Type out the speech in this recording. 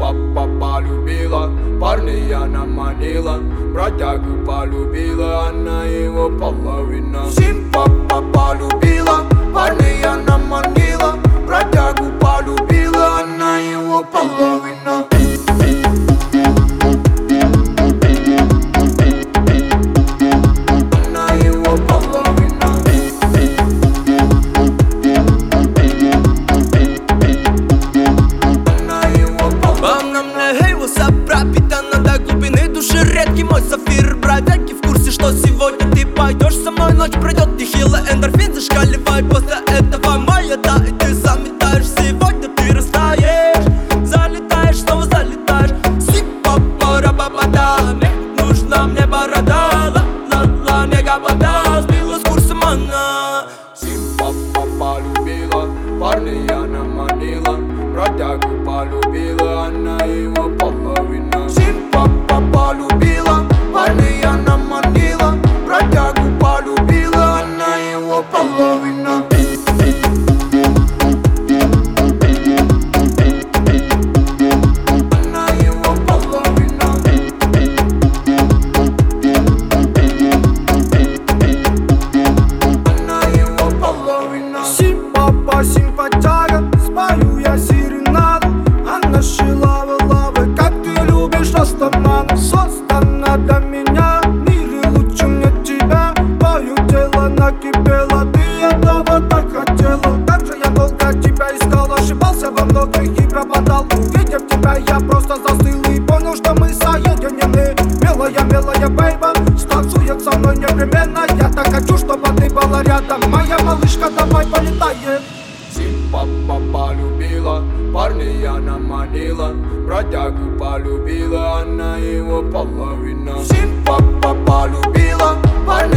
папа полюбила, парня она манила, бродягу полюбила, она его половина. Сим папа полюбила, парня она манила, бродягу полюбила, она его половина. Редкий мой сафир, бродяги в курсе, что сегодня ты пойдешь со мной. Ночь пройдет, нехило, эндорфин зашкаливает. После этого моя, да, и ты заметаешь. Сегодня ты растаешь, залетаешь, снова залетаешь. Си-па-па-ра-ба-ба-да, мне нужна мне борода. Ла-ла-ла, не габада, сбила с курса она. Сим-па-па полюбила, парня она манила, бродягу полюбила, она его половина. Сим-па-па полюбила, парня она манила, бродягу полюбила, она его половина. Она его половина. Она его половина. Сим-папа, симпатяга, спою я серенаду. Она шилавы-лавы, как ты любишь останану. Создана для меня, в мире лучше мне тебя. Твое тело накипело, ты этого так хотела. Как же я долго тебя искал, ошибался во многих и пропадал. Увидев тебя, я просто застыл и понял, что мы соединены. Милая, милая бейба, станцует со мной непременно. Я так хочу, чтобы ты была рядом. Моя малышка, давай полетаем. Сим-папа полюбила, парня она манила, бродягу полюбила, она его половина. Сим-папа полюбила, парня